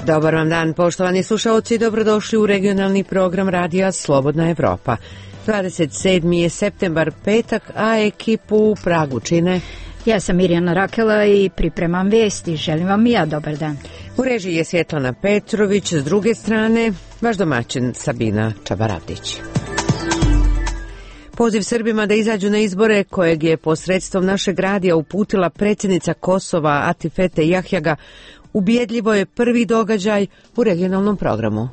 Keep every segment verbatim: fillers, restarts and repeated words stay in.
Dobar vam dan, poštovani slušalci, dobrodošli u regionalni program radija Slobodna Evropa. dvadeset sedmi je septembar, petak, a ekipu u Pragu čine... Ja sam Mirjana Rakela i pripremam vijesti. Želim vam i ja dobar dan. U režiji je Svjetlana Petrović, s druge strane vaš domaćin Sabina Čabaravdić. Poziv Srbima da izađu na izbore, kojeg je posredstvom našeg radija uputila predsjednica Kosova Atifete Jahjaga, ubjedljivo je prvi događaj u regionalnom programu.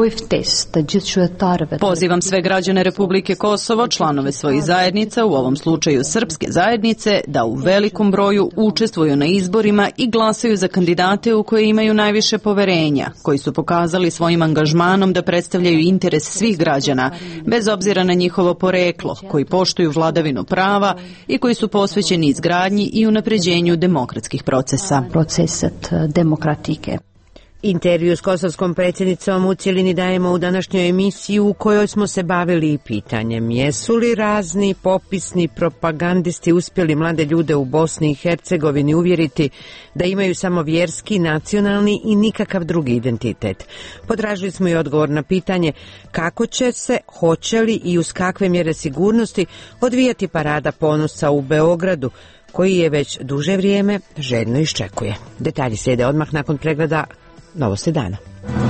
Pozivam sve građane Republike Kosovo, članove svojih zajednica, u ovom slučaju srpske zajednice, da u velikom broju učestvuju na izborima i glasaju za kandidate u koje imaju najviše poverenja, koji su pokazali svojim angažmanom da predstavljaju interes svih građana, bez obzira na njihovo poreklo, koji poštuju vladavinu prava i koji su posvećeni izgradnji i unapređenju demokratskih procesa. Proceset demokratike. Intervju s kosovskom predsjednicom u cjelini dajemo u današnjoj emisiji, u kojoj smo se bavili i pitanjem jesu li razni popisni propagandisti uspjeli mlade ljude u Bosni i Hercegovini uvjeriti da imaju samo vjerski, nacionalni i nikakav drugi identitet. Potražili smo i odgovor na pitanje kako će se, hoće li i uz kakve mjere sigurnosti odvijati parada ponosa u Beogradu, koji je već duže vrijeme željno iščekuje. Detalji slijede odmah nakon pregleda Novosti dana.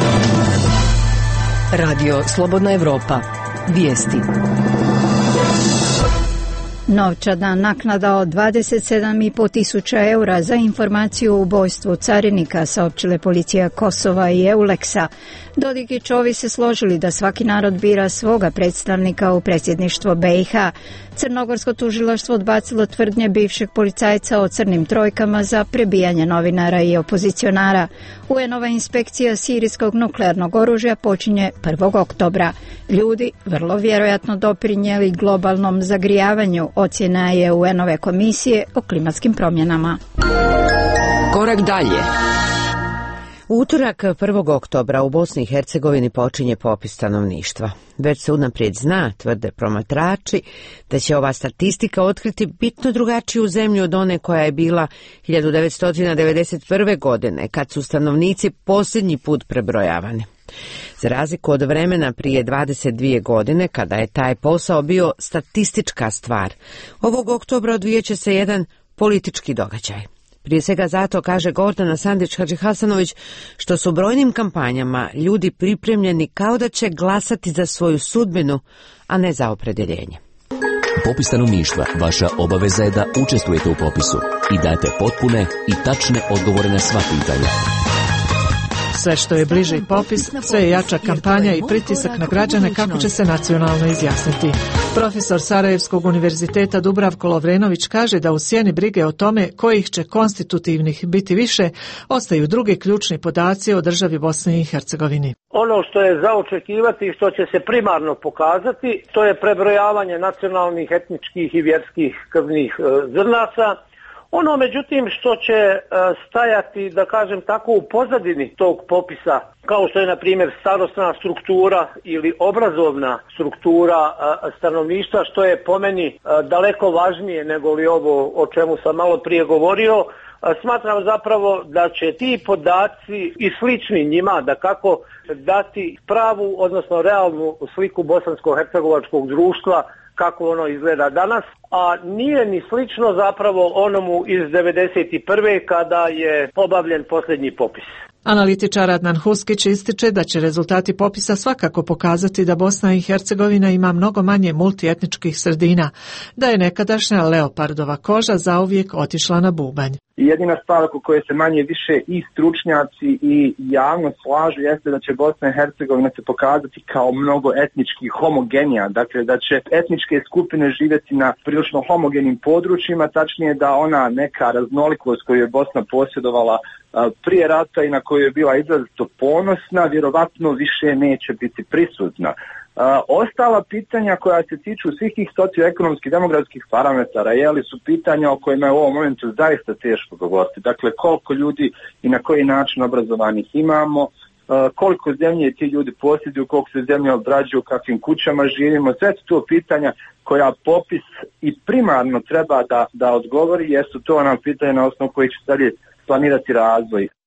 Radio Slobodna Evropa. Vijesti. Novčana naknada od dvadeset sedam i po tisuća eura za informaciju o ubojstvu carinika, saopćile policija Kosova i Euleksa. Dodik i Čovi se složili da svaki narod bira svoga predstavnika u predsjedništvo B i H. Crnogorsko tužilaštvo odbacilo tvrdnje bivšeg policajca o crnim trojkama za prebijanje novinara i opozicionara. U en-ova inspekcija sirijskog nuklearnog oružja počinje prvog oktobra. Ljudi vrlo vjerojatno doprinijeli globalnom zagrijavanju, ocjena je u en-ove komisije o klimatskim promjenama. Korak dalje. U utorak prvog oktobra u Bosni i Hercegovini počinje popis stanovništva. Već se unaprijed zna, tvrde promatrači, da će ova statistika otkriti bitno drugačiju zemlju od one koja je bila hiljadu devetsto devedeset prve. godine, kad su stanovnici posljednji put prebrojavani. Za razliku od vremena prije dvadeset dvije godine, kada je taj posao bio statistička stvar, ovog oktobra odvijat će se jedan politički događaj. Prije svega zato, kaže Gordana Sandić-Hadžihasanović, što su brojnim kampanjama ljudi pripremljeni kao da će glasati za svoju sudbinu, a ne za opredjeljenje. Popis stanovništva. Vaša obaveza je da učestvujete u popisu i dajete potpune i tačne odgovore na sva pitanja. Sve što je bliži popis, sve je jača kampanja i pritisak na građane kako će se nacionalno izjasniti. Profesor Sarajevskog univerziteta Dubravko Lovrenović kaže da u sjeni brige o tome kojih će konstitutivnih biti više, ostaju drugi ključni podaci o državi Bosni i Hercegovini. Ono što je za očekivati i što će se primarno pokazati, to je prebrojavanje nacionalnih, etničkih i vjerskih krvnih zrnaca. Ono, međutim, što će stajati, da kažem tako, u pozadini tog popisa, kao što je, na primjer, starosna struktura ili obrazovna struktura stanovništva, što je po meni daleko važnije nego li ovo o čemu sam malo prije govorio, smatram zapravo da će ti podaci i slični njima da kako dati pravu, odnosno realnu sliku bosansko-hercegovačkog društva, kako ono izgleda danas, a nije ni slično zapravo onomu iz devedeset prve. kada je obavljen posljednji popis. Analitičar Adnan Huskić ističe da će rezultati popisa svakako pokazati da Bosna i Hercegovina ima mnogo manje multietničkih sredina, da je nekadašnja leopardova koža zauvijek otišla na bubanj. Jedina stvar oko koje se manje više i stručnjaci i javnost slažu jeste da će Bosna i Hercegovina se pokazati kao mnogo etnički homogenija, dakle da će etničke skupine živjeti na prilično homogenim područjima, tačnije da ona neka raznolikost koju je Bosna posjedovala prije rata i na koju je bila izrazito ponosna, vjerovatno više neće biti prisutna. Uh, ostala pitanja koja se tiču svih tih socioekonomskih demografskih parametara jeli su pitanja o kojima je u ovom momentu zaista teško govoriti. Dakle, koliko ljudi i na koji način obrazovanih imamo, uh, koliko zemlje ti ljudi posjeduju, koliko se zemlje obrađuju, u kakvim kućama živimo. Sve su to pitanja koja popis i primarno treba da, da odgovori, jer su to ona pitanja na osnovu kojih će dalje planirati razvoj.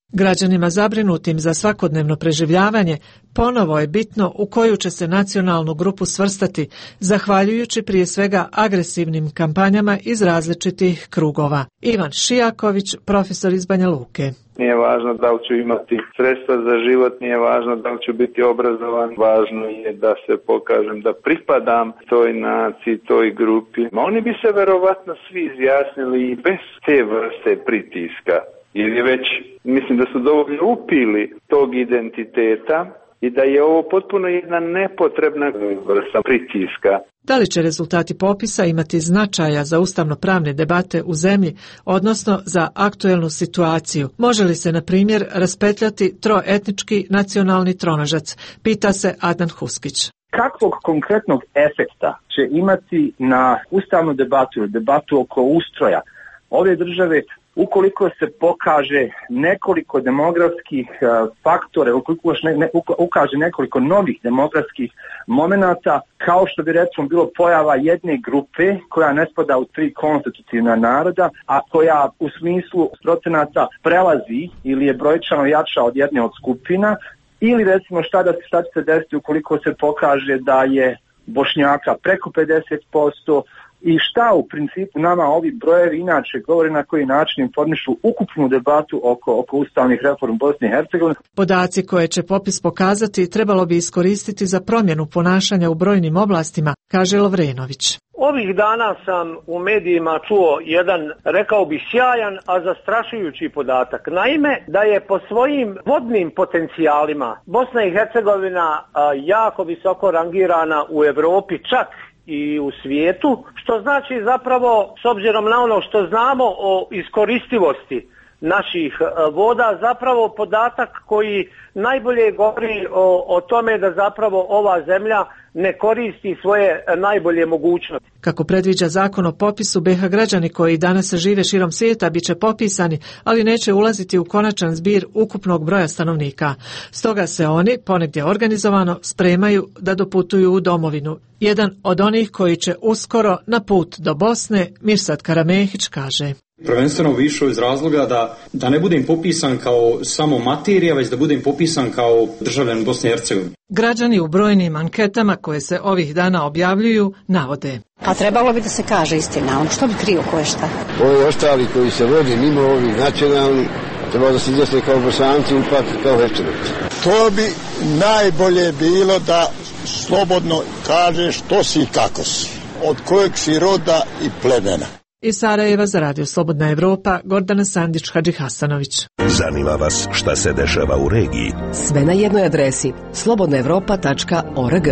Građanima zabrinutim za svakodnevno preživljavanje ponovo je bitno u koju će se nacionalnu grupu svrstati, zahvaljujući prije svega agresivnim kampanjama iz različitih krugova. Ivan Šijaković, profesor iz Banja Luke. Nije važno da li ću imati sredstva za život, nije važno da li ću biti obrazovan, važno je da se pokažem da pripadam toj naciji, toj grupi. Ma oni bi se verovatno svi izjasnili i bez te vrste pritiska, jer je već, mislim da su dovoljno upili tog identiteta i da je ovo potpuno jedna nepotrebna vrsta pritiska. Da li će rezultati popisa imati značaja za ustavno-pravne debate u zemlji, odnosno za aktuelnu situaciju? Može li se, na primjer, raspetljati troetnički nacionalni tronožac? Pita se Adnan Huskić. Kakvog konkretnog efekta će imati na ustavnu debatu, debatu oko ustroja ove države, ukoliko se pokaže nekoliko demografskih uh, faktora, ukoliko ne, ne, ukaže nekoliko novih demografskih momenata, kao što bi recimo bilo pojava jedne grupe koja ne spada u tri konstitutivna naroda, a koja u smislu procenata prelazi ili je brojčano jača od jedne od skupina, ili recimo šta, da, šta će se desiti ukoliko se pokaže da je Bošnjaka preko pedeset posto, i šta u principu nama ovi brojevi inače govore na koji način informišu ukupnu debatu oko, oko ustavnih reform Bosne i Hercegovine. Podaci koje će popis pokazati trebalo bi iskoristiti za promjenu ponašanja u brojnim oblastima, kaže Lovrenović. Ovih dana sam u medijima čuo jedan, rekao bih, sjajan, a zastrašujući podatak. Naime, da je po svojim vodnim potencijalima Bosna i Hercegovina a, jako visoko rangirana u Europi, čak i u svijetu, što znači zapravo, s obzirom na ono što znamo o iskoristivosti naših voda, zapravo podatak koji najbolje govori o, o tome da zapravo ova zemlja ne koristi svoje najbolje mogućnosti. Kako predviđa zakon o popisu, be ha građani koji danas žive širom svijeta bit će popisani, ali neće ulaziti u konačan zbir ukupnog broja stanovnika. Stoga se oni, ponegdje organizovano, spremaju da doputuju u domovinu. Jedan od onih koji će uskoro na put do Bosne, Mirsad Karamehić, kaže: Prvenstveno više iz razloga da, da ne budem popisan kao samo materija, već da budem popisan kao državljan Bosne i Hercegovine. Građani u brojnim anketama koje se ovih dana objavljuju navode: a trebalo bi da se kaže istina, on što bi krio koje šta? Ovi ostali koji se vodi mimo ovih nacionalnih, trebalo da se izjasne kao Bosanci, ipak kao Hercegovci. To bi najbolje bilo da slobodno kaže što si i kako si, od kojeg si roda i plemena. Iz Sarajeva za Radio Slobodna Evropa, Gordana Sandić Hadžihasanović. Zanima vas šta se dešava u regiji? Sve na jednoj adresi slobodna evropa tačka org.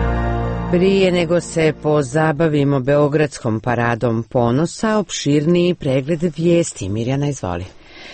Prije nego se pozabavimo Beogradskom paradom ponosa, opširniji pregled vijesti. Mirjana, izvoli.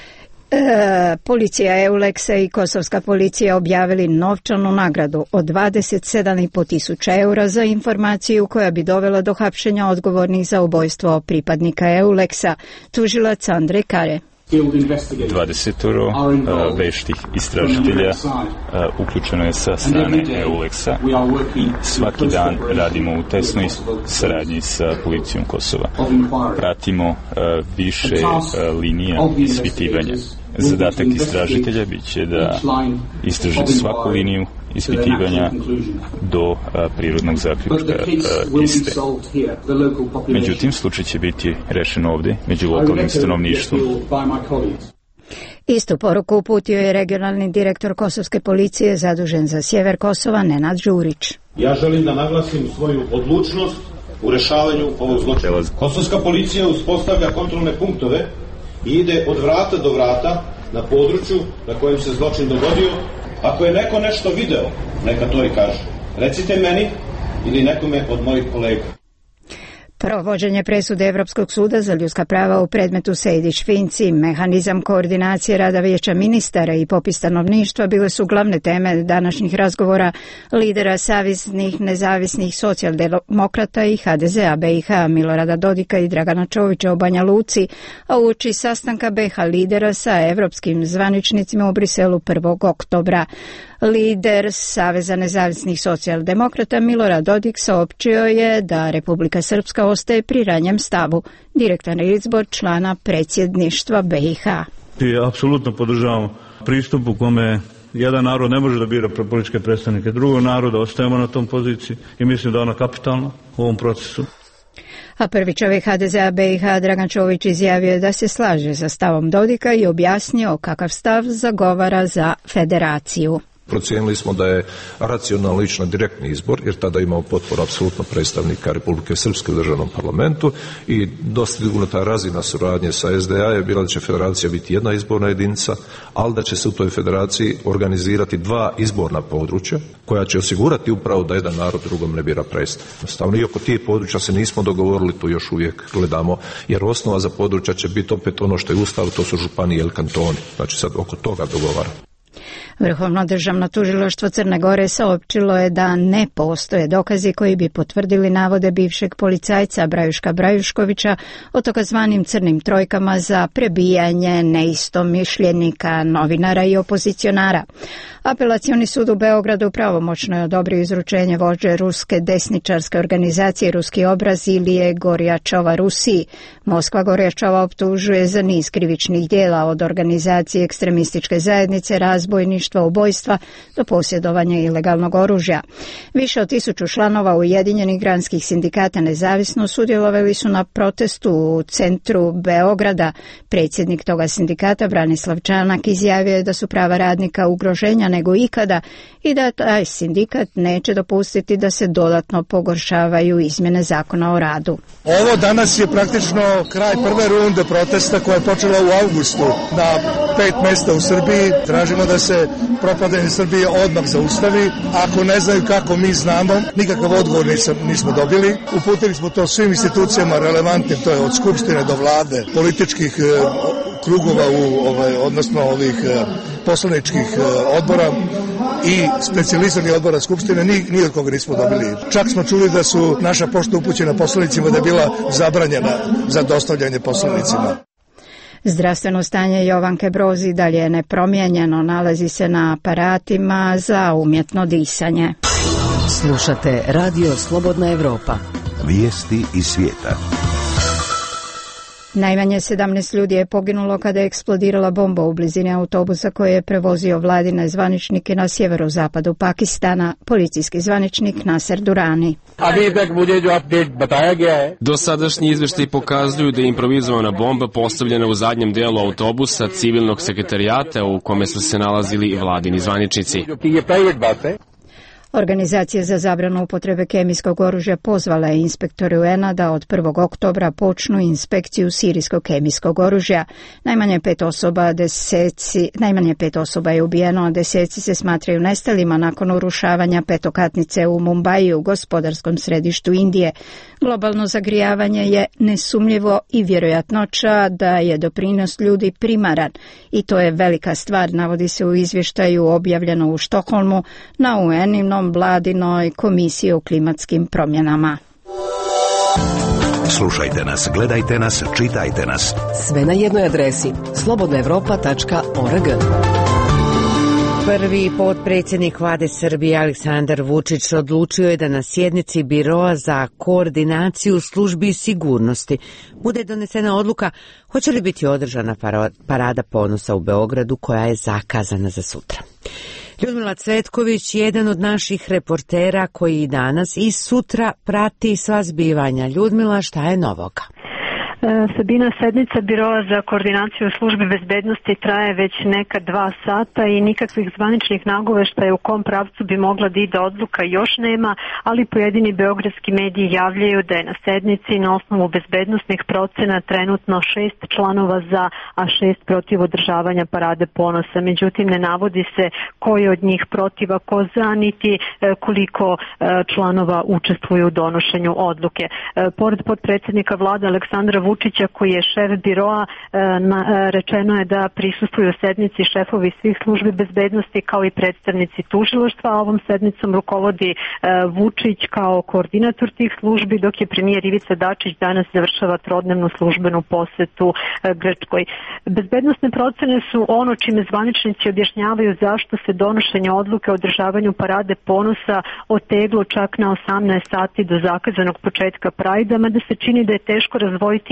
E, policija Euleksa i kosovska policija objavili novčanu nagradu od dvadeset sedam i po tisuća eura za informaciju koja bi dovela do hapšenja odgovornih za ubojstvo pripadnika Euleksa, tužilac Andrej Kare. dvadesetoro uh, veštih istražitelja uh, uključeno je sa strane Euleksa. Svaki dan radimo u tesnoj saradnji sa policijom Kosova. Pratimo uh, više uh, linija ispitivanja. Zadatak istražitelja bit će da istraže svaku liniju ispitivanja do a, prirodnog zaključka a, iste. Međutim, slučaj će biti rešen ovdje, među lokalnim stanovništvom. Istu poruku uputio je regionalni direktor kosovske policije zadužen za sjever Kosova, Nenad Đurić. Ja želim da naglasim svoju odlučnost u rešavanju ovog zločina. Kosovska policija uspostavlja kontrolne punktove i ide od vrata do vrata na području na kojem se zločin dogodio. Ako je neko nešto video, neka to i kaže. Recite meni ili nekome od mojih kolega. Provođenje presude Evropskog suda za ljudska prava u predmetu Sejdić-Finci, mehanizam koordinacije rada vijeća ministara i popis stanovništva bile su glavne teme današnjih razgovora lidera saveznih nezavisnih socijaldemokrata i ha de zea be i ha Milorada Dodika i Dragana Čovića u Banja Luci, a uoči sastanka be ha lidera sa evropskim zvaničnicima u Briselu prvog oktobra. Lider Saveza nezavisnih socijaldemokrata Milorad Dodik saopćio je da Republika Srpska ostaje pri ranjem stavu. Direktan izbor člana predsjedništva be i ha. I apsolutno podržavamo pristup u kome jedan narod ne može da bira političke predstavnike drugog naroda, ostajemo na tom poziciji i mislim da je ona kapitalna u ovom procesu. A prvi čovjek ha de zea be i ha Dragan Čović izjavio da se slaže sa stavom Dodika i objasnio kakav stav zagovara za federaciju. Procijenili smo da je racionalno ići na direktni izbor, jer tada imamo potporu apsolutno predstavnika Republike Srpske u državnom parlamentu i dostignuta ta razina suradnje sa es de a je bila da će federacija biti jedna izborna jedinica, ali da će se u toj federaciji organizirati dva izborna područja koja će osigurati upravo da jedan narod drugom ne bira predstavnika. Stavno i oko tih područja se nismo dogovorili, tu još uvijek gledamo, jer osnova za područja će biti opet ono što je Ustav, to su županije ili kantoni. Znači sad oko toga dogovaramo. Vrhovno državno tužilaštvo Crne Gore saopćilo je da ne postoje dokazi koji bi potvrdili navode bivšeg policajca Brajuška Brajuškovića o takozvanim crnim trojkama za prebijanje neistomišljenika, novinara i opozicionara. Apelacioni sud u Beogradu pravomoćno je odobrio izručenje vođe ruske desničarske organizacije Ruski obraz Ilije Gorjačova Rusiji. Moskva Gorjačova optužuje za niz krivičnih djela od organizacije ekstremističke zajednice, razbojništva, ubojstva do posjedovanja ilegalnog oružja. Više od tisuću članova Ujedinjenih granskih sindikata nezavisno sudjelovali su na protestu u centru Beograda. Predsjednik toga sindikata Branislav Čanak izjavio je da su prava radnika ugroženja nego ikada i da taj sindikat neće dopustiti da se dodatno pogoršavaju izmjene zakona o radu. Ovo danas je praktično kraj prve runde protesta koja je počela u avgustu na pet mjesta u Srbiji. Tražimo da se propadanje Srbije odmah zaustavi. Ako ne znaju kako mi znamo, nikakav odgovor nisam, nismo dobili. Uputili smo to svim institucijama relevantnim, to je od skupštine do vlade, političkih e, krugova, u, ovaj, odnosno ovih e, poslaničkih e, odbora i specijaliziranih odbora skupštine, ni, ni od koga nismo dobili. Čak smo čuli da su naša pošta upućena poslanicima da je bila zabranjena za dostavljanje poslanicima. Zdravstveno stanje Jovanke Broz i dalje je nepromijenjeno, nalazi se na aparatima za umjetno disanje. Slušate Radio Slobodna Evropa. Vijesti iz svijeta. Najmanje sedamnaest ljudi je poginulo kada je eksplodirala bomba u blizini autobusa koji je prevozio vladine zvaničnike na sjeverozapadu Pakistana, policijski zvaničnik Naser Durani. Dosadašnji izvještaji pokazuju da je improvizovana bomba postavljena u zadnjem delu autobusa civilnog sekretarijata u kome su se nalazili i vladini zvaničnici. Organizacija za zabranu upotrebe kemijskog oružja pozvala je inspektore U N-a da od prvog oktobra počnu inspekciju sirijskog kemijskog oružja. Najmanje pet osoba, deseci, najmanje pet osoba je ubijeno, a deseci se smatraju nestalima nakon urušavanja petokatnice u Mumbaiju, gospodarskom središtu Indije. Globalno zagrijavanje je nesumnjivo i vjerojatnoća da je doprinos ljudi primaran i to je velika stvar, navodi se u izvještaju objavljeno u Štokholmu na U N-inom vladinoj komisiji o klimatskim promjenama. Slušajte nas, gledajte nas, čitajte nas. Sve na jednoj adresi slobodna evropa tačka org. Prvi potpredsjednik vlade Srbije Aleksandar Vučić odlučio je da na sjednici Biroa za koordinaciju službi sigurnosti bude donesena odluka hoće li biti održana parada ponosa u Beogradu koja je zakazana za sutra. Ljudmila Cvetković, jedan od naših reportera koji i danas i sutra prati sva zbivanja. Ljudmila, šta je novoga? Sabina, sednica Biroa za koordinaciju službi bezbednosti traje već neka dva sata i nikakvih zvaničnih nagoveštaja u kom pravcu bi mogla da ide odluka još nema, ali pojedini beogradski mediji javljaju da je na sednici na osnovu bezbednostnih procena trenutno šest članova za, a šest protiv održavanja parade ponosa. Međutim, ne navodi se ko je od njih protiv, a ko za, niti koliko članova učestvuju u donošenju odluke. Pored potpredsjednika vlade Aleksandra Vučića, koji je šef biroa, rečeno je da prisustvuju sednici šefovi svih službi bezbednosti kao i predstavnici tužilaštva. Ovom sednicom rukovodi Vučić kao koordinator tih službi, dok je premijer Ivica Dačić danas završava trodnevnu službenu posetu Grčkoj. Bezbednosne procene su ono čime zvaničnici objašnjavaju zašto se donošenje odluke o održavanju parade ponosa oteglo čak na osamnaest sati do zakazanog početka Prajda, mada se čini da je teško razdvojiti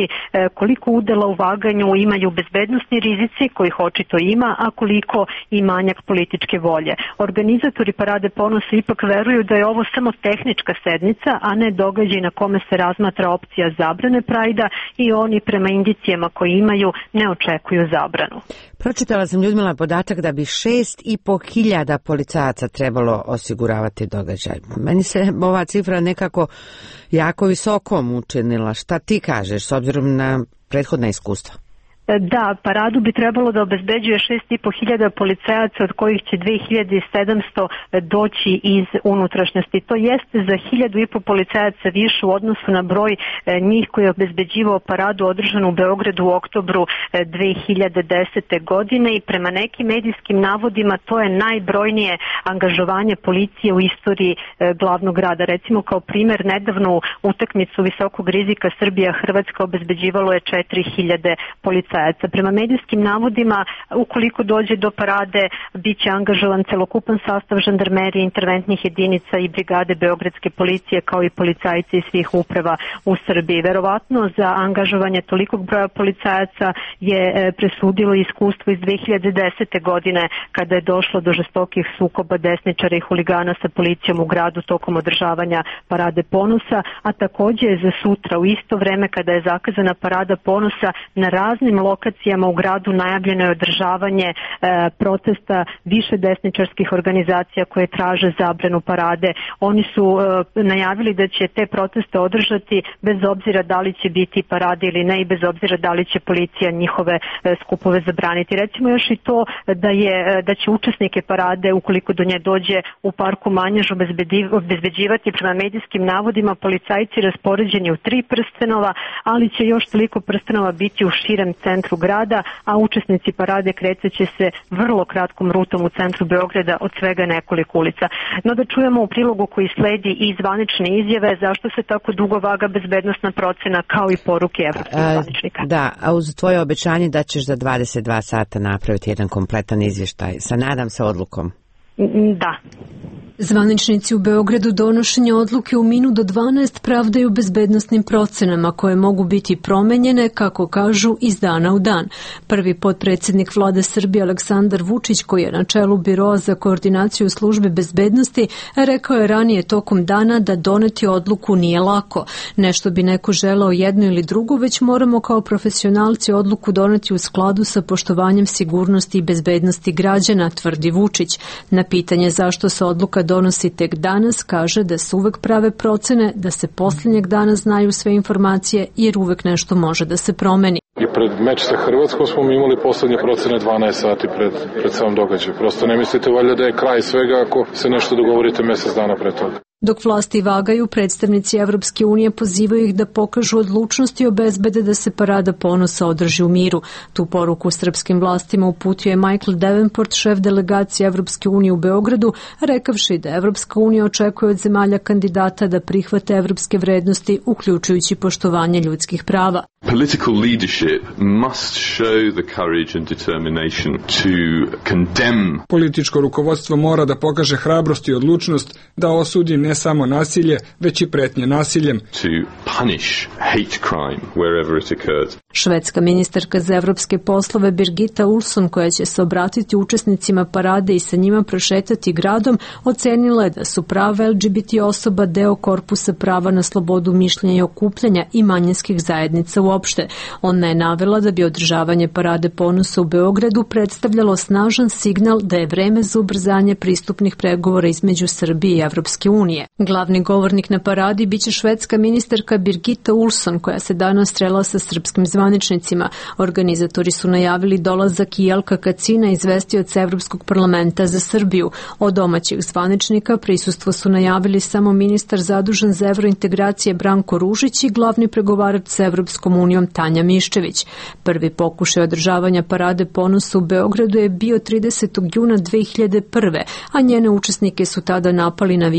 koliko udela u vaganju imaju bezbednosni rizici, kojih očito ima, a koliko i manjak političke volje. Organizatori Parade ponosa ipak veruju da je ovo samo tehnička sednica, a ne događaj na kome se razmatra opcija zabrane Prajda i oni prema indicijama koje imaju ne očekuju zabranu. Pročitala sam, Ljudmila, podatak da bi šest i po hiljada policajaca trebalo osiguravati događaj. Meni se ova cifra nekako jako visokom učinila. Šta ti kažeš s obzirom na prethodna iskustva? Da, paradu bi trebalo da obezbeđuje šest i po hiljada policajaca, od kojih će dve hiljade sedamsto doći iz unutrašnjosti. To jeste za hiljadu i po policajaca više u odnosu na broj njih koji je obezbeđivao paradu održanu u Beogradu u oktobru dve hiljade desete. godine i prema nekim medijskim navodima to je najbrojnije angažovanje policije u istoriji glavnog grada. Recimo kao primer, nedavnu utakmicu visokog rizika Srbija-Hrvatska obezbeđivalo je četiri hiljade policajaca. Prema medijskim navodima, ukoliko dođe do parade, bit će angažovan celokupan sastav žandarmerije, interventnih jedinica i brigade beogradske policije, kao i policajci iz svih uprava u Srbiji. Verovatno za angažovanje tolikog broja policajaca je presudilo iskustvo iz dve hiljade desete. godine, kada je došlo do žestokih sukoba desničara i huligana sa policijom u gradu tokom održavanja Parade ponosa, a takođe je za sutra u isto vreme kada je zakazana Parada ponosa na raznim lokacijama u gradu najavljeno je održavanje e, protesta više desničarskih organizacija koje traže zabranu parade. Oni su e, najavili da će te proteste održati bez obzira da li će biti parade ili ne i bez obzira da li će policija njihove e, skupove zabraniti. Recimo još i to da je da će učesnike parade, ukoliko do nje dođe, u parku Manjaž obezbeđivati prema medijskim navodima policajci raspoređeni u tri prstenova, ali će još toliko prstenova biti u širem centru grada, a učesnici parade krećeće se vrlo kratkom rutom u centru Beograda od svega nekoliko ulica. No da čujemo u prilogu koji sledi i zvanične izjave zašto se tako dugo vaga bezbednosna procena, kao i poruke evropskih zvaničnika. Da, a uz tvoje obećanje da ćeš za dvadeset dva sata napraviti jedan kompletan izvještaj sa, nadam se, odlukom. Da. Zvaničnici u Beogradu donošenje odluke u minut do dvanaest pravdaju bezbednosnim procenama koje mogu biti promenjene, kako kažu, iz dana u dan. Prvi potpredsjednik vlade Srbije Aleksandar Vučić, koji je na čelu Biroa za koordinaciju službe bezbednosti, rekao je ranije tokom dana da doneti odluku nije lako. Nešto bi neko želeo jedno ili drugo, već moramo kao profesionalci odluku doneti u skladu sa poštovanjem sigurnosti i bezbednosti građana, tvrdi Vučić. Na pitanje zašto se odluka donosi tek danas, kaže da se uvek prave procene, da se posljednjeg dana znaju sve informacije, jer uvek nešto može da se promeni. I pred meč sa Hrvatskom smo mi imali poslednje procene dvanaest sati pred, pred sam događaj. Prosto ne mislite valjda da je kraj svega ako se nešto dogovorite mesec dana pre toga. Dok vlasti vagaju, predstavnici Evropske unije pozivaju ih da pokažu odlučnost i obezbede da se Parada ponosa održi u miru. Tu poruku srpskim vlastima uputio je Michael Davenport, šef delegacije Evropske unije u Beogradu, rekavši da Evropska unija očekuje od zemalja kandidata da prihvate evropske vrednosti, uključujući poštovanje ljudskih prava. Political leadership must show the courage and determination to condemn. Političko rukovodstvo mora da pokaže hrabrost i odlučnost da osudi ne samo nasilje, već i pretnje nasiljem. To punish hate crime wherever it occurs. Švedska ministarka za evropske poslove Birgitta Olsson, koja će se obratiti učesnicima parade i sa njima prošetati gradom, ocenila je da su prava L G B T osoba deo korpusa prava na slobodu mišljenja i okupljanja i manjinskih zajednica uopšte. Ona je navela da bi održavanje Parade ponosa u Beogradu predstavljalo snažan signal da je vreme za ubrzanje pristupnih pregovora između Srbije i Evropske unije. Glavni govornik na paradi biće švedska ministarka Birgitta Olsson, koja se danas srela sa srpskim zvaničnicima. Organizatori su najavili dolazak i Jelka Kacina, izvestioca Evropskog parlamenta za Srbiju. Od domaćih zvaničnika prisustvo su najavili samo ministar zadužen za evrointegracije Branko Ružić i glavni pregovarač sa Evropskom unijom Tanja Miščević. Prvi pokušaj održavanja Parade ponosa u Beogradu je bio tridesetog juna dve hiljade prve. a njene učesnike su tada napali navijači fudbalskog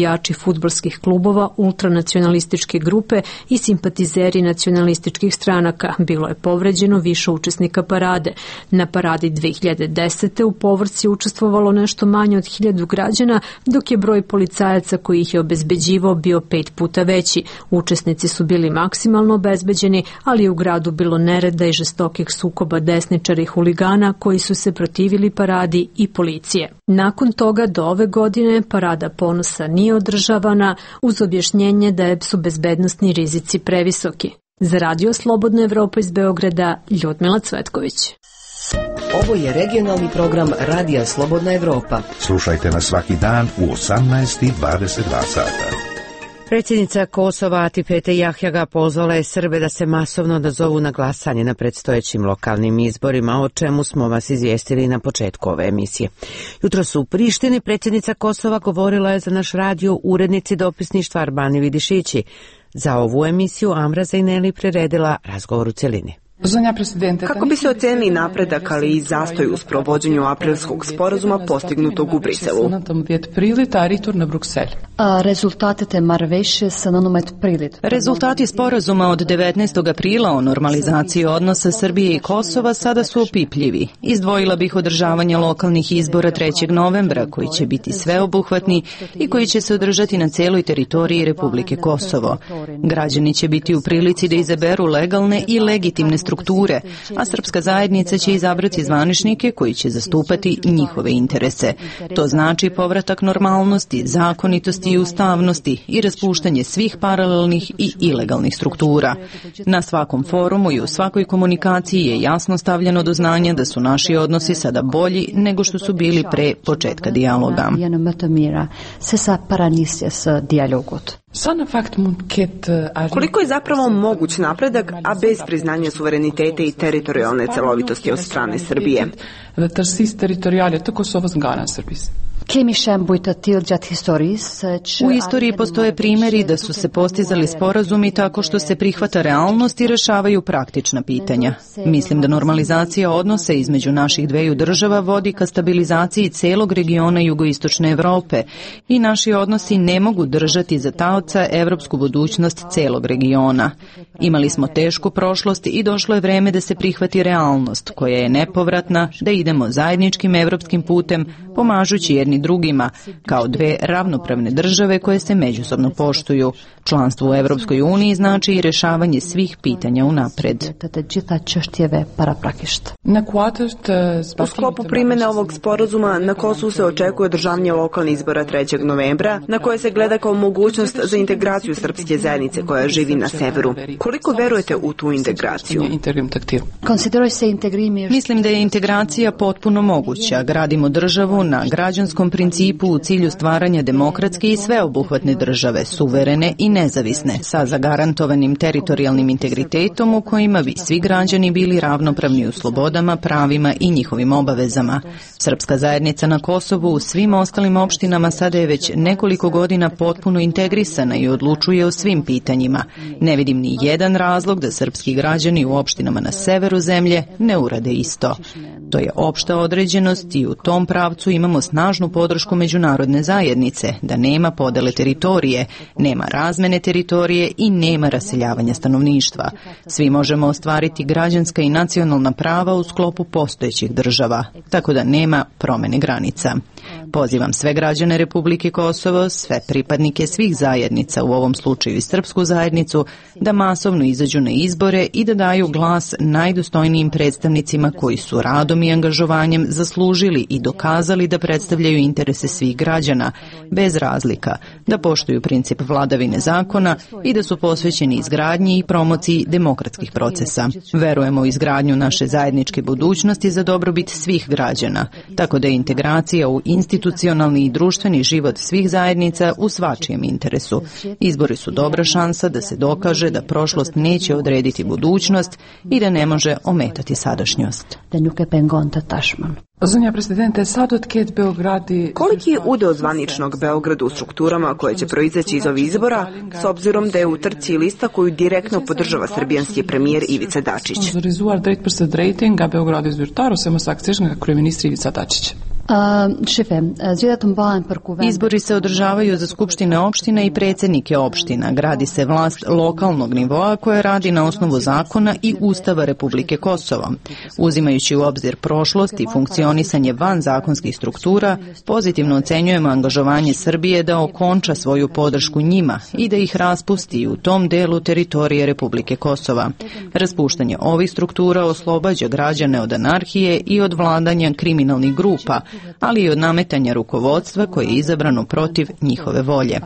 fudbalskih klubova, ultranacionalističke grupe i simpatizeri nacionalističkih stranaka. Bilo je povređeno više učesnika parade. Na paradi dve hiljade desete. u povorci je učestvovalo nešto manje od hiljadu građana, dok je broj policajaca koji ih je obezbeđivao bio pet puta veći. Učesnici su bili maksimalno obezbeđeni, ali je u gradu bilo nereda i žestokih sukoba desničara i huligana koji su se protivili paradi i policije. Nakon toga do ove godine parada ponosa nije održavana uz objašnjenje da su bezbednosni rizici previsoki. Za Radio Slobodna Evropa iz Beograda, Ljudmila Cvetković. Ovo je regionalni program Radija Slobodna Evropa. Slušajte nas svaki dan u osamnaest i dvadeset dva sata. Predsjednica Kosova Atifete Jahjaga pozvala je Srbe da se masovno odazovu na glasanje na predstojećim lokalnim izborima, o čemu smo vas izvijestili na početku ove emisije. Jutros u Prištini predsjednica Kosova govorila je za naš radio urednici dopisništva Arbani Vidišići. Za ovu emisiju Amra Zajneli priredila razgovor u cjelini. Kako bi se ocenili napredak, ali i zastoj u sprovođenju aprilskog sporazuma postignutog u Briselu? Rezultati sporazuma od devetnaestog aprila o normalizaciji odnosa Srbije i Kosova sada su opipljivi. Izdvojila bih održavanje lokalnih izbora trećeg novembra, koji će biti sveobuhvatni i koji će se održati na celoj teritoriji Republike Kosovo. Građani će biti u prilici da izaberu legalne i legitimne strukture, a srpska zajednica će izabrati zvaničnike koji će zastupati njihove interese. To znači povratak normalnosti, zakonitosti i ustavnosti i raspuštanje svih paralelnih i ilegalnih struktura. Na svakom forumu i u svakoj komunikaciji je jasno stavljeno do znanja da su naši odnosi sada bolji nego što su bili pre početka dijaloga. Koliko je zapravo moguć napredak, a bez priznanja suverenitete i teritorijalne celovitosti od strane Srbije? U istoriji postoje primjeri da su se postizali sporazumi tako što se prihvata realnost i rešavaju praktična pitanja. Mislim da normalizacija odnosa između naših dveju država vodi ka stabilizaciji celog regiona jugoistočne Evrope i naši odnosi ne mogu držati za taoca evropsku budućnost celog regiona. Imali smo tešku prošlost i došlo je vreme da se prihvati realnost koja je nepovratna, da idemo zajedničkim evropskim putem, pomažući jedni drugima, kao dve ravnopravne države koje se međusobno poštuju. Članstvo u Evropskoj uniji znači i rešavanje svih pitanja unapred. U sklopu primjene ovog sporazuma na Kosovu se očekuje održavanje lokalnih izbora trećeg novembra, na koje se gleda kao mogućnost za integraciju srpske zajednice koja živi na severu. Koliko verujete u tu integraciju? Mislim da je integracija potpuno moguća. Gradimo državu na građanskom principu u cilju stvaranja demokratske i sveobuhvatne države, suverene i nezavisne, sa zagarantovanim teritorijalnim integritetom u kojima bi svi građani bili ravnopravni u slobodama, pravima i njihovim obavezama. Srpska zajednica na Kosovu u svim ostalim opštinama sada je već nekoliko godina potpuno integrisana i odlučuje o svim pitanjima. Ne vidim ni jedan razlog da srpski građani u opštinama na severu zemlje ne urade isto. To je opšta određenost i u tom pravcu imamo snažnu podršku međunarodne zajednice, da nema podele teritorije, nema razmene teritorije i nema raseljavanja stanovništva. Svi možemo ostvariti građanska i nacionalna prava u sklopu postojećih država, tako da nema promene granica. Pozivam sve građane Republike Kosovo, sve pripadnike svih zajednica, u ovom slučaju i srpsku zajednicu, da masovno izađu na izbore i da daju glas najdostojnijim predstavnicima koji su radom i angažovanjem zaslužili i dokazali da predstavljaju interese svih građana, bez razlika, da poštuju princip vladavine zakona i da su posvećeni izgradnji i promociji demokratskih procesa. Verujemo u izgradnju naše zajedničke budućnosti za dobrobit svih građana, tako da je integracija u institucionalni i društveni život svih zajednica u svačijem interesu. Izbori su dobra šansa da se dokaže da prošlost neće odrediti budućnost i da ne može ometati sadašnjost. Koliki je udeo zvaničnog Beograda u strukturama koje će proizaći iz ovih izbora, s obzirom da je u trci lista koju direktno podržava srbijanski premijer Ivica Dačić? Izbori se održavaju za skupštine opština i predsjednike opština. Gradi se vlast lokalnog nivoa koja radi na osnovu zakona i Ustava Republike Kosovo. Uzimajući u obzir prošlost i funkcionisanje van zakonskih struktura, pozitivno ocenjujemo angažovanje Srbije da okonča svoju podršku njima i da ih raspusti u tom delu teritorije Republike Kosova. Raspuštanje ovih struktura oslobađa građane od anarhije i od vladanja kriminalnih grupa, ali i od nametanja rukovodstva koje je izabrano protiv njihove volje.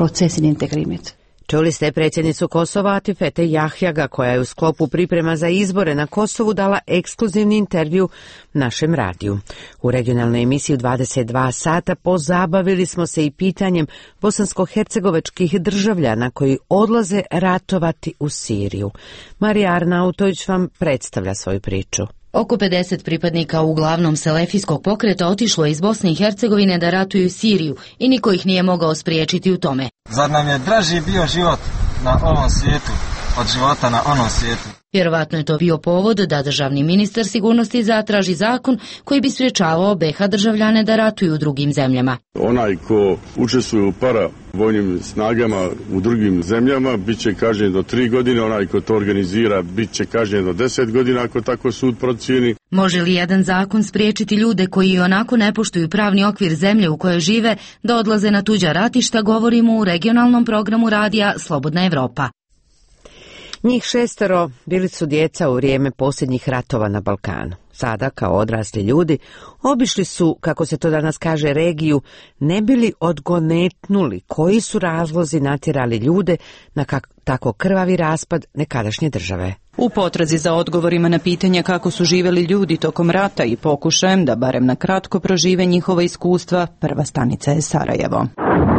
Čuli ste predsjednicu Kosova Atifete Jahjaga, koja je u sklopu priprema za izbore na Kosovu dala ekskluzivni intervju našem radiju. U regionalnoj emisiji u dvadeset dva sata pozabavili smo se i pitanjem bosansko-hercegovačkih državljana koji odlaze ratovati u Siriju. Marija Arnautović vam predstavlja svoju priču. Oko pedeset pripadnika uglavnom selefijskog pokreta otišlo je iz Bosne i Hercegovine da ratuju u Siriju i niko ih nije mogao spriječiti u tome. Zar nam je draži bio život na ovom svijetu od života na onom svijetu? Vjerovatno je to bio povod da državni ministar sigurnosti zatraži zakon koji bi spriječavao B iH državljane da ratuju u drugim zemljama. Onaj ko učestvuje u paravojnim snagama u drugim zemljama bit će kažnjen do tri godine, onaj ko to organizira bit će kažnjen do deset godina ako tako sud procijeni. Može li jedan zakon spriječiti ljude koji i onako ne poštuju pravni okvir zemlje u kojoj žive da odlaze na tuđa ratišta, govorimo u regionalnom programu radija Slobodna Evropa. Njih šestero bili su djeca u vrijeme posljednjih ratova na Balkanu. Sada, kao odrasli ljudi, obišli su, kako se to danas kaže, regiju, ne bili odgonetnuli koji su razlozi natjerali ljude na kak- tako krvavi raspad nekadašnje države. U potrazi za odgovorima na pitanje kako su živjeli ljudi tokom rata i pokušajem da barem na kratko prožive njihova iskustva, prva stanica je Sarajevo.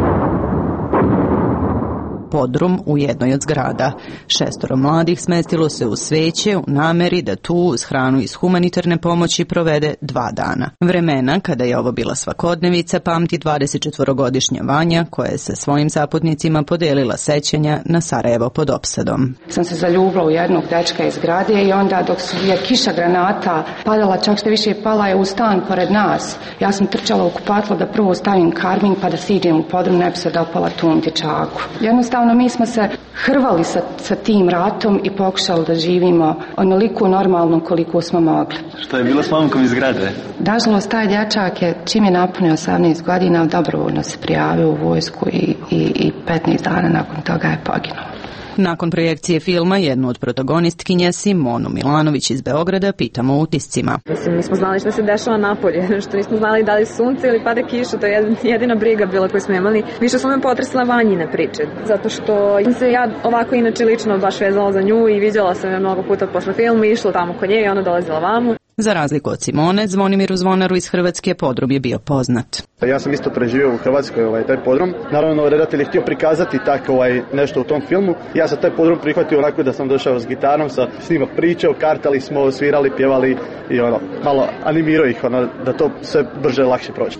Podrum u jednoj od zgrada. Šestoro mladih smestilo se u Sveće u nameri da tu uz hranu iz humanitarne pomoći provede dva dana. Vremena kada je ovo bila svakodnevica pamti dvadesetčetvorogodišnja Vanja, koja je sa svojim zaputnicima podelila sećanja na Sarajevo pod opsadom. Sam se zaljubila u jednog dečka iz zgrade i onda dok su je kiša granata padala, čak što više pala je u stan pored nas. Ja sam trčala u kupatlo da prvo stavim karmin pa da siđem u podrum, ne bi se dopala tom dječaku. Jednostavno mi smo se hrvali sa, sa tim ratom i pokušali da živimo onoliko normalno koliko smo mogli. Šta je bilo s momkom iz zgrade? Nažalost, taj dječak je, čim je napunio osamnaest godina, dobrovoljno se prijavio u vojsku i, i, i petnaest dana nakon toga je poginuo. Nakon projekcije filma jednu od protagonistkinja Simonu Milanović iz Beograda pitamo o utiscima. Mislim, nismo znali što se dešava napolje, što nismo znali da li sunce ili pada kiša, to je jedina briga bila koju smo imali. Više su me potresla Vanjine priče, zato što sam se ja ovako inače lično baš vezala za nju i viđala sam je mnogo puta posle filmu, išla tamo kod nje i ona dolazila vamo. Za razliku od Simone, Zvonimiru Zvonaru iz Hrvatske podrum je bio poznat. Ja sam isto preživio u Hrvatskoj ovaj, taj podrum. Naravno, redatelj je htio prikazati tako ovaj, nešto u tom filmu. Ja sam taj podrum prihvatio onako da sam došao s gitarom, sa, s njima pričao, kartali smo, svirali, pjevali i ono, malo animirao ih ono, da to sve brže lakše prođe.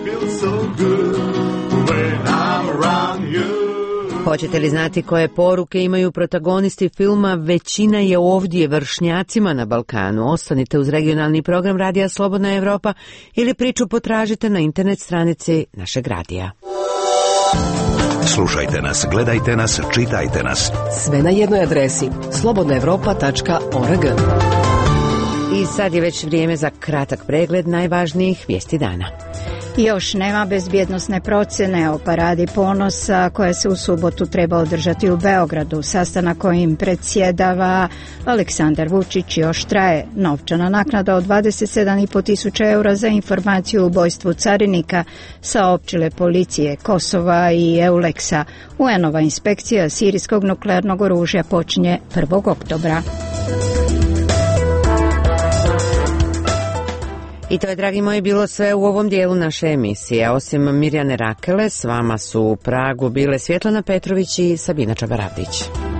Hoćete li znati koje poruke imaju protagonisti filma Većina je ovdje vršnjacima na Balkanu? Ostanite uz regionalni program Radija Slobodna Evropa ili priču potražite na internet stranici našeg radija. Slušajte nas, gledajte nas, čitajte nas. Sve na jednoj adresi slobodna evropa tačka org. I sad je već vrijeme za kratak pregled najvažnijih vijesti dana. Još nema bezbjednosne procjene o paradi ponosa koja se u subotu treba održati u Beogradu. Sastanak kojim predsjedava Aleksandar Vučić još traje. Novčana naknada od dvadeset sedam i po tisuća eura za informaciju o ubojstvu carinika saopćile policije Kosova i Euleksa. U en-ova inspekcija sirijskog nuklearnog oružja počinje prvog oktobra. I to je, dragi moji, bilo sve u ovom dijelu naše emisije. Osim Mirjane Rakele, s vama su u Pragu bile Svjetlana Petrović i Sabina Čabaravdić.